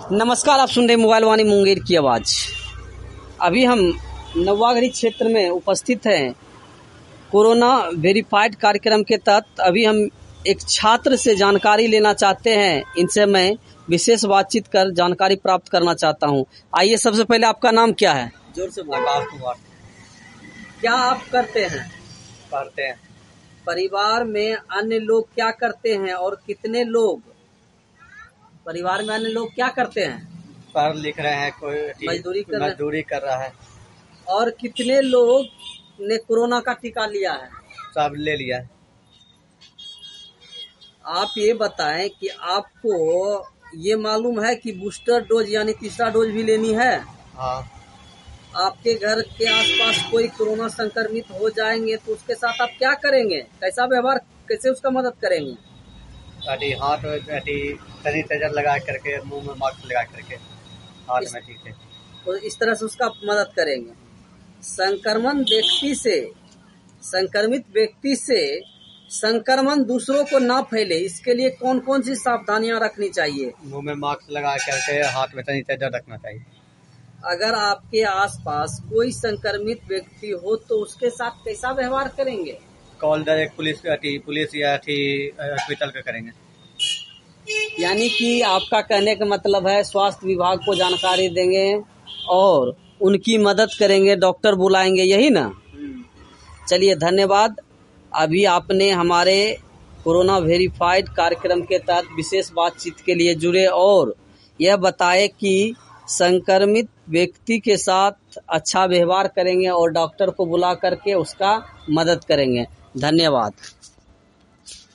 नमस्कार, आप सुन रहे मोबाइल वाणी मुंगेर की आवाज़। अभी हम नवागढ़ी क्षेत्र में उपस्थित हैं। कोरोना वेरीफाइड कार्यक्रम के तहत अभी हम एक छात्र से जानकारी लेना चाहते हैं। इनसे मैं विशेष बातचीत कर जानकारी प्राप्त करना चाहता हूं। आइए, सबसे पहले आपका नाम क्या है? जोर से आकाश कुमार। क्या आप करते हैं? पढ़ते हैं। परिवार में अन्य लोग क्या करते हैं और कितने लोग परिवार में अन्य लोग क्या करते हैं? पढ़ लिख रहे हैं, कोई मजदूरी कर रहा है। और कितने लोग ने कोरोना का टीका लिया है? सब ले लिया है। आप ये बताएं कि आपको ये मालूम है कि बूस्टर डोज यानी तीसरा डोज भी लेनी है? हाँ। आपके घर के आसपास कोई कोरोना संक्रमित हो जाएंगे तो उसके साथ आप क्या करेंगे? कैसा व्यवहार, कैसे उसका मदद करेंगे? हाथ में सैनिटाइजर लगा करके, मुंह में मास्क लगा करके, हाथ में ठीक है। तो इस तरह से उसका मदद करेंगे। संक्रमित व्यक्ति से संक्रमण दूसरों को ना फैले, इसके लिए कौन कौन सी सावधानियां रखनी चाहिए? मुंह में मास्क लगा करके, हाथ में सैनिटाइजर रखना चाहिए। अगर आपके आसपास कोई संक्रमित व्यक्ति हो तो उसके साथ कैसा व्यवहार करेंगे? कॉल डायरेक्ट पुलिस या हॉस्पिटल पे करेंगे। यानी कि आपका कहने का मतलब है स्वास्थ्य विभाग को जानकारी देंगे और उनकी मदद करेंगे, डॉक्टर बुलाएंगे, यही ना? चलिए, धन्यवाद। अभी आपने हमारे कोरोना वेरीफाइड कार्यक्रम के तहत विशेष बातचीत के लिए जुड़े और यह बताए कि संक्रमित व्यक्ति के साथ अच्छा व्यवहार करेंगे और डॉक्टर को बुला करके उसका मदद करेंगे। धन्यवाद।